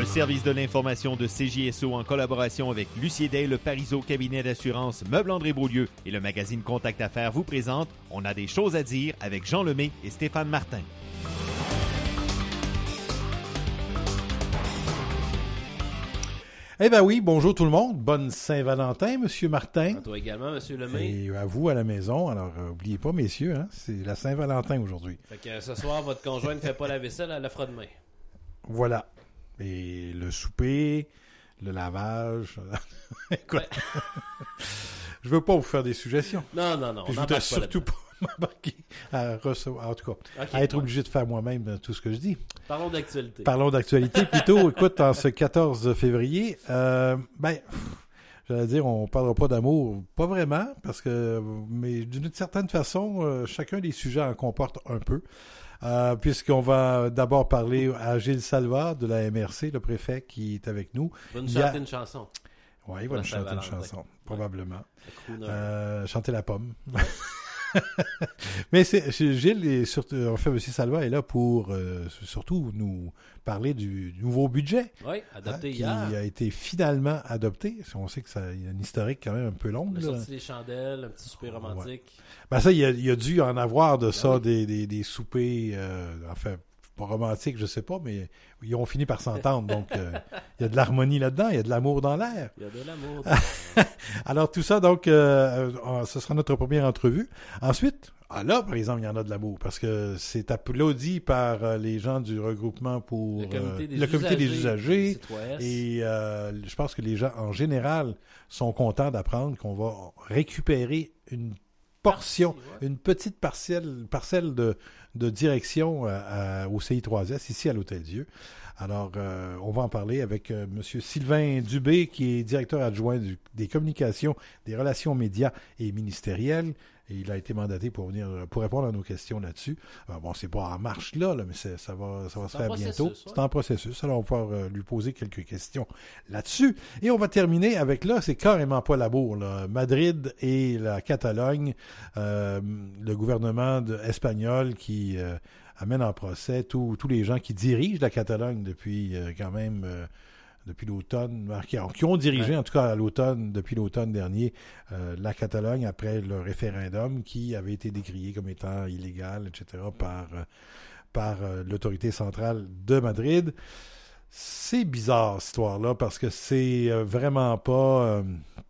Le service de l'information de CJSO en collaboration avec Lucier Day, le Parizeau cabinet d'assurance Meuble André Beaulieu et le magazine Contact Affaires vous présente On a des choses à dire avec Jean Lemay et Stéphane Martin. Eh bien oui, bonjour tout le monde. Bonne Saint-Valentin, Monsieur Martin. À toi également, Monsieur Lemay. Et à vous à la maison. Alors, oubliez pas, messieurs, hein, c'est la Saint-Valentin aujourd'hui. Fait que ce soir, votre conjoint ne fait pas la vaisselle, elle la fera demain. Voilà. Et le souper, le lavage. Écoute, je veux pas vous faire des suggestions. Non, Puis je voudrais surtout pas m'embarquer à recevoir, en tout cas, à être obligé de faire moi-même tout ce que je dis. Parlons d'actualité. Parlons d'actualité plutôt. Écoute, en ce 14 février, j'allais dire, on parlera pas d'amour, pas vraiment, mais d'une certaine façon, chacun des sujets en comporte un peu. Puisqu'on va d'abord parler à Gilles Salvat de la MRC, le préfet qui est avec nous. Il va nous chanter une chanson. Oui, il va nous chanter une chanson, probablement. Ouais. Chanter la pomme. Mais Gilles et surtout, enfin, M. Salvat est là pour surtout nous parler du nouveau budget. Oui, adopté qui hier. a été finalement adopté. On sait que ça y a une historique quand même un peu longue. On a sorti les chandelles, un petit souper romantique. Ouais. Ben ça, il y a dû en avoir de ça, des soupers, enfin, pas romantiques, je sais pas, mais ils ont fini par s'entendre. Donc, il y a de l'harmonie là-dedans, il y a de l'amour dans l'air. Il y a de l'amour. Alors, tout ça, donc, ce sera notre première entrevue. Ensuite, là, par exemple, il y en a de l'amour, parce que c'est applaudi par les gens du regroupement pour le comité des usagers. Et je pense que les gens, en général, sont contents d'apprendre qu'on va récupérer une portion, une petite parcelle de direction au CI3S, ici à l'Hôtel-Dieu. Alors, on va en parler avec M. Sylvain Dubé, qui est directeur adjoint des communications, des relations médias et ministérielles. Et il a été mandaté pour répondre à nos questions là-dessus. Bon, c'est pas en marche là, mais ça va se faire bientôt. Ouais. C'est en processus. Alors, on va pouvoir lui poser quelques questions là-dessus. Et on va terminer avec, là, c'est carrément pas la bourre, là. Madrid et la Catalogne, le gouvernement espagnol qui amène en procès tous les gens qui dirigent la Catalogne depuis quand même... depuis l'automne, qui ont dirigé en tout cas depuis l'automne dernier la Catalogne après le référendum qui avait été décrié comme étant illégal, etc. par l'autorité centrale de Madrid. C'est bizarre cette histoire-là parce que c'est vraiment pas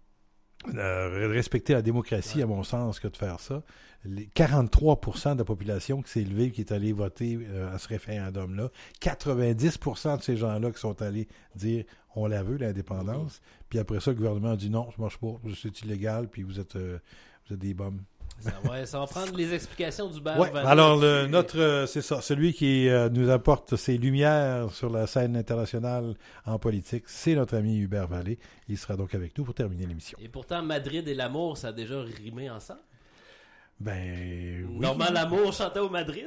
respecter la démocratie à mon sens que de faire ça. Les 43% de la population qui s'est élevée, qui est allée voter à ce référendum-là, 90% de ces gens-là qui sont allés dire on la veut, l'indépendance, puis après ça, le gouvernement a dit non, ça marche pas, c'est illégal, puis vous êtes des bombes. Ça va prendre les explications du bar. Ouais, alors c'est ça, celui qui nous apporte ses lumières sur la scène internationale en politique, c'est notre ami Hubert Vallée. Il sera donc avec nous pour terminer l'émission. Et pourtant, Madrid et l'amour, ça a déjà rimé ensemble. Ben oui. Normand Lamour chantait au Madrid.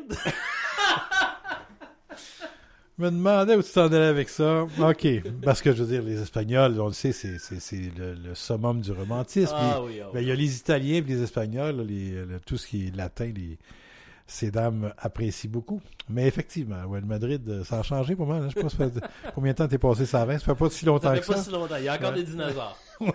Je me demandais où tu t'en allais avec ça. OK. Parce que, je veux dire, les Espagnols, on le sait, c'est le summum du romantisme. Oui. Ben, il y a les Italiens et les Espagnols, tout ce qui est latin, ces dames apprécient beaucoup. Mais effectivement, ouais, le Madrid, ça a changé pas mal. Hein? Je sais pas ça fait combien de temps t'es passé ça avant. Ça fait pas si longtemps que ça. Ça fait pas si longtemps. Il y a encore des dinosaures. Oui.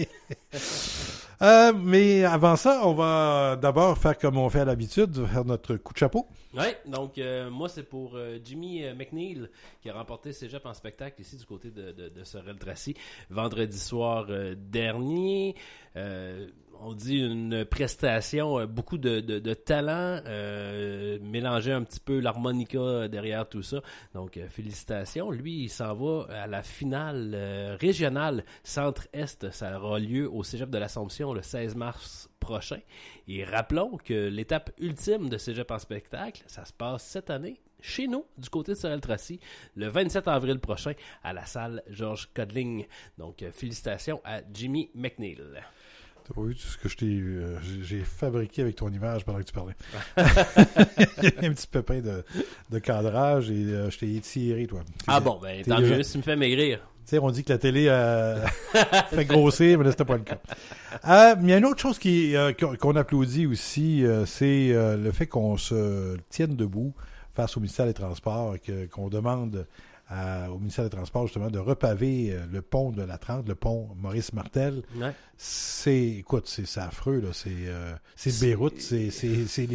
Mais avant ça, on va d'abord faire comme on fait à l'habitude, faire notre coup de chapeau. Oui, donc moi c'est pour Jimmy McNeil qui a remporté Cégep en spectacle ici du côté de Sorel-Tracy vendredi soir dernier. On dit une prestation, beaucoup de talent, mélanger un petit peu l'harmonica derrière tout ça. Donc, félicitations. Lui, il s'en va à la finale régionale Centre-Est. Ça aura lieu au Cégep de l'Assomption le 16 mars prochain. Et rappelons que l'étape ultime de Cégep en spectacle, ça se passe cette année chez nous, du côté de Sorel-Tracy, le 27 avril prochain, à la salle Georges Codling. Donc, félicitations à Jimmy McNeil. T'as pas vu tout ce que j'ai fabriqué avec ton image pendant que tu parlais. Il y a un petit pépin de cadrage et je t'ai étiré, toi. Bon, ben tant mieux, tu me fais maigrir. Tu sais, on dit que la télé fait grossir, mais là, c'était pas le cas. Il y a une autre chose qu'on applaudit aussi, c'est le fait qu'on se tienne debout face au ministère des Transports, qu'on demande au ministère des Transports, justement, de repaver le pont de la 30, le pont Maurice-Martel. Ouais. C'est affreux, là. C'est Beyrouth, c'est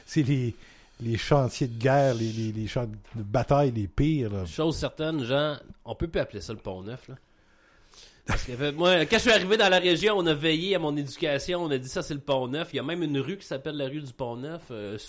les chantiers de guerre, les champs de bataille les pires, là. Chose certaine, Jean, on peut plus appeler ça le Pont-Neuf, là. Parce que moi, quand je suis arrivé dans la région, on a veillé à mon éducation, on a dit ça c'est le Pont-Neuf. Il y a même une rue qui s'appelle la rue du Pont-Neuf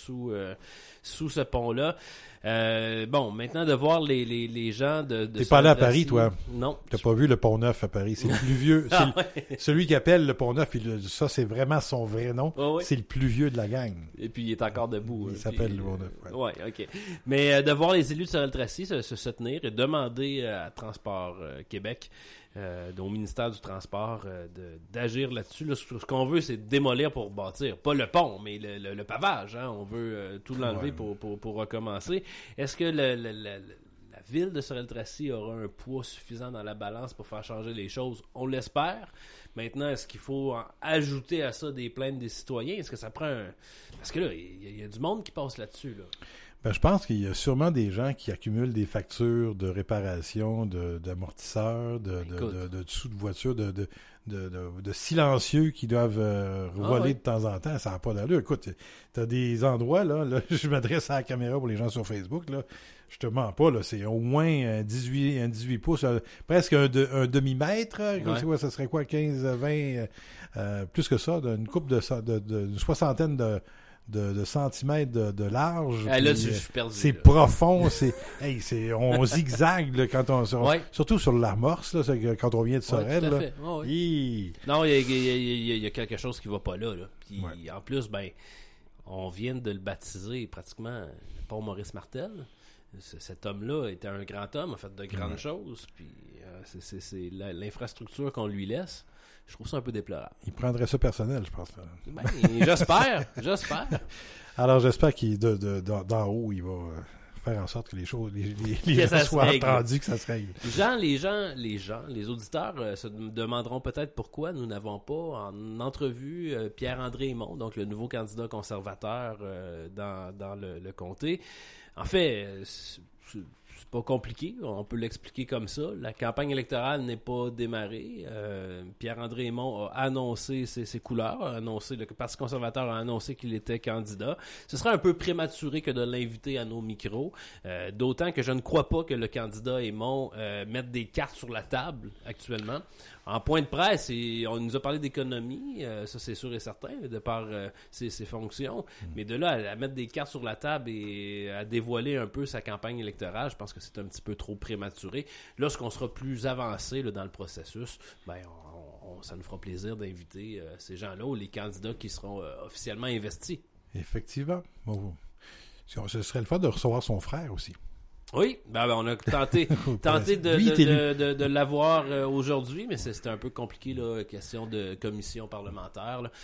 sous ce pont-là. Bon, maintenant de voir les gens de T'es pas allé à Paris, toi? Non. T'as pas vu le Pont-Neuf à Paris? C'est le plus vieux. Celui qui appelle le Pont-Neuf, ça c'est vraiment son vrai nom. Oh, oui. C'est le plus vieux de la gang. Et puis il est encore debout. Il s'appelle le Pont-Neuf. Ouais, ok. Mais de voir les élus de Sorel-Tracy se tenir et demander à Transport Québec, au ministère du Transport, d'agir là-dessus. Là, ce qu'on veut, c'est démolir pour bâtir. Pas le pont, mais le pavage. Hein. On veut tout l'enlever pour recommencer. Est-ce que la ville de Sorel-Tracy aura un poids suffisant dans la balance pour faire changer les choses? On l'espère. Maintenant, est-ce qu'il faut ajouter à ça des plaintes des citoyens? Est-ce que ça prend un... Parce que là, il y a du monde qui passe là-dessus, là. Ben, je pense qu'il y a sûrement des gens qui accumulent des factures de réparation, d'amortisseurs, de dessous de voitures, de silencieux qui doivent voler de temps en temps. Ça n'a pas d'allure. Écoute, t'as des endroits, là, je m'adresse à la caméra pour les gens sur Facebook, là. Je te mens pas, là, c'est au moins un 18 pouces, presque un demi-mètre. Ouais. Ça serait quoi, 15, 20, plus que ça, une coupe une soixantaine de centimètres de large. Ah, là, je suis perdu. C'est profond, on zigzague là, quand surtout sur l'amorce, là, quand on vient de Sorel. Tout à là. fait. Oh, oui. Non, il y a quelque chose qui va pas là. Puis, en plus, on vient de le baptiser pratiquement le pont Maurice-Martel. Cet homme-là était un grand homme, a fait de grandes choses. Puis c'est l'infrastructure qu'on lui laisse. Je trouve ça un peu déplorable. Il prendrait ça personnel, je pense. J'espère. Alors, j'espère qu'il d'en haut, il va faire en sorte que les choses, les gens soient entendus, que ça se règle. Les auditeurs se demanderont peut-être pourquoi nous n'avons pas en entrevue Pierre-André Aymon, donc le nouveau candidat conservateur dans le comté. En fait, c'est pas compliqué, on peut l'expliquer comme ça. La campagne électorale n'est pas démarrée. Pierre-André Aymon a annoncé ses couleurs, le Parti conservateur a annoncé qu'il était candidat. Ce serait un peu prématuré que de l'inviter à nos micros, d'autant que je ne crois pas que le candidat Aymon mette des cartes sur la table actuellement. En point de presse, on nous a parlé d'économie, ça c'est sûr et certain, de par ses fonctions, mais de là à mettre des cartes sur la table et à dévoiler un peu sa campagne électorale, je pense que c'est un petit peu trop prématuré. Lorsqu'on sera plus avancé là, dans le processus, ça nous fera plaisir d'inviter ces gens-là ou les candidats qui seront officiellement investis. Effectivement. Ce serait le fun de recevoir son frère aussi. Oui, on a tenté de l'avoir aujourd'hui, mais c'était un peu compliqué, là, question de commission parlementaire. Là.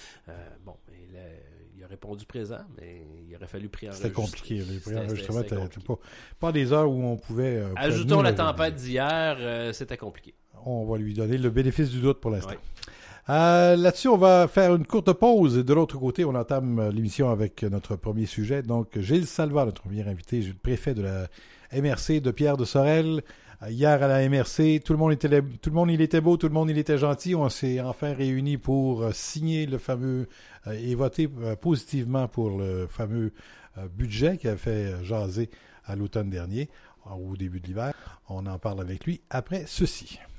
Il a répondu présent, mais il aurait fallu préenregistrer. C'était compliqué. Les préenregistrements, c'était pas des heures où on pouvait... Ajoutons la tempête d'hier, c'était compliqué. On va lui donner le bénéfice du doute pour l'instant. Ouais. Là-dessus, on va faire une courte pause. De l'autre côté, on entame l'émission avec notre premier sujet. Donc, Gilles Salva, notre premier invité, le préfet de la MRC de Pierre de Sorel. Hier à la MRC, tout le monde il était beau, tout le monde il était gentil. On s'est enfin réunis pour signer le fameux et voter positivement pour le fameux budget qui a fait jaser à l'automne dernier, au début de l'hiver. On en parle avec lui après ceci.